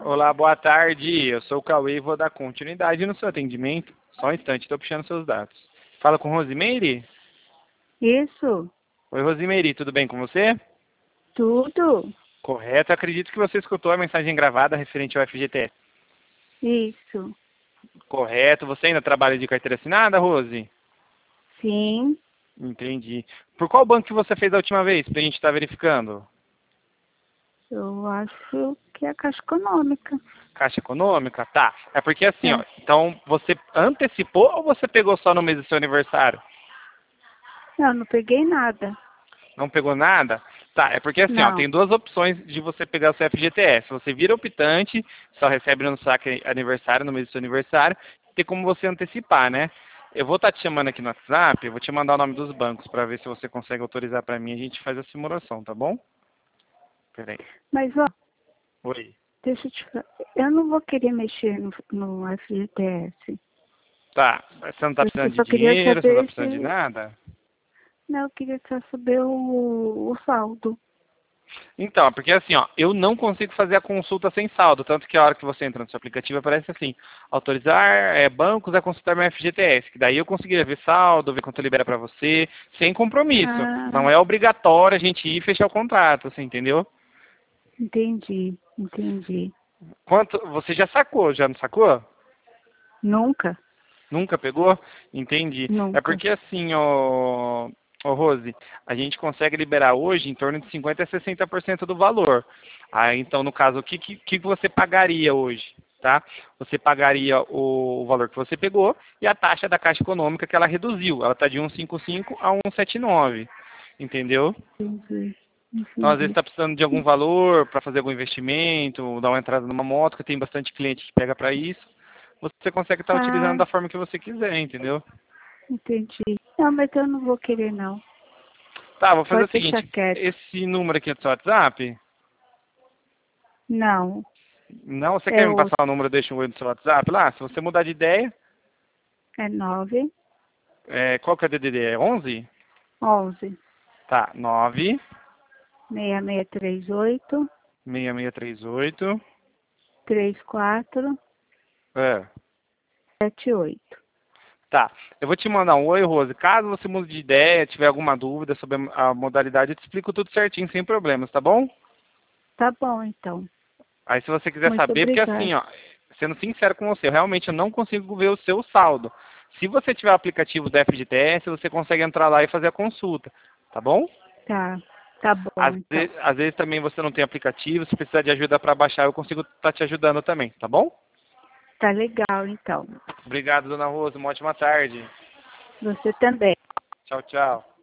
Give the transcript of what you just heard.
Olá, boa tarde. Eu sou o Cauê e vou dar continuidade no seu atendimento. Só um instante, estou puxando seus dados. Fala com Rosimeire? Isso, Oi, Rosimeire, tudo bem com você? tudo, Correto. Acredito que você escutou a mensagem gravada referente ao FGTS. isso, Correto. Você ainda trabalha de carteira assinada, Rose? sim, Entendi. Por qual banco que você fez a última vez, para a gente estar verificando? eu acho que é a Caixa Econômica. Caixa Econômica? Tá. É porque assim, ó. É. Então, você antecipou ou você pegou só no mês do seu aniversário? Não peguei nada. Não pegou nada? Tá, é porque assim, ó, Não, tem duas opções de você pegar o seu FGTS. Você vira optante, só recebe no saque aniversário, no mês do seu aniversário, tem como você antecipar, né? Eu vou estar te chamando aqui no WhatsApp, eu vou te mandar o nome dos bancos para ver se você consegue autorizar para mim, a gente faz a simulação, tá bom? Peraí. mas ó, Oi. deixa eu te falar. Eu não vou querer mexer no FGTS. Tá, você não tá Eu precisando de só queria dinheiro, você não tá saber precisando de se. nada? Não, eu queria só saber o saldo. Então, porque assim, ó, eu não consigo fazer a consulta sem saldo, tanto que a hora que você entra no seu aplicativo aparece assim, autorizar bancos a consultar meu FGTS, que daí eu conseguiria ver saldo, ver quanto libera para você, sem compromisso. Ah, Não é obrigatório a gente ir e fechar o contrato, assim, entendeu? entendi, entendi. Quanto, você já não sacou? Nunca, Nunca pegou? Entendi. É nunca. porque assim, ô Rose, a gente consegue liberar hoje em torno de 50% a 60% do valor. Aí, então, no caso, o que você pagaria hoje? Tá? Você pagaria o valor que você pegou e a taxa da Caixa Econômica que ela reduziu. Ela está de 1,55 a 1,79. Entendeu? Entendi, Então, às vezes, entendi. está precisando de algum valor para fazer algum investimento, dar uma entrada numa moto, que tem bastante cliente que pega para isso. Você consegue estar utilizando Ah, da forma que você quiser, entendeu? entendi. Não, mas eu não vou querer não. Tá, vou fazer o Pode deixar seguinte. quieto. Esse número aqui é do seu WhatsApp? Não, Não, você é quer me o passar o número, deixa um oi do seu WhatsApp lá? Se você mudar de ideia, é 9 qual que é o DDD? É 11? 11 Tá, 9 6638 6638. 34 É. 78. Tá, eu vou te mandar um oi, Rose. Caso você mude de ideia, tiver alguma dúvida sobre a modalidade, eu te explico tudo certinho, sem problemas, tá bom? Tá bom, então. Aí se você quiser Muito saber, porque obrigada. assim, ó, sendo sincero com você, eu não consigo ver o seu saldo. Se você tiver o aplicativo do FGTS, você consegue entrar lá e fazer a consulta, tá bom? Tá, tá bom, então. Às vezes também você não tem aplicativo, se precisar de ajuda para baixar, eu consigo estar te ajudando também, tá bom? Tá legal, então. Obrigado, dona Rosa, uma ótima tarde. Você também. Tchau, tchau.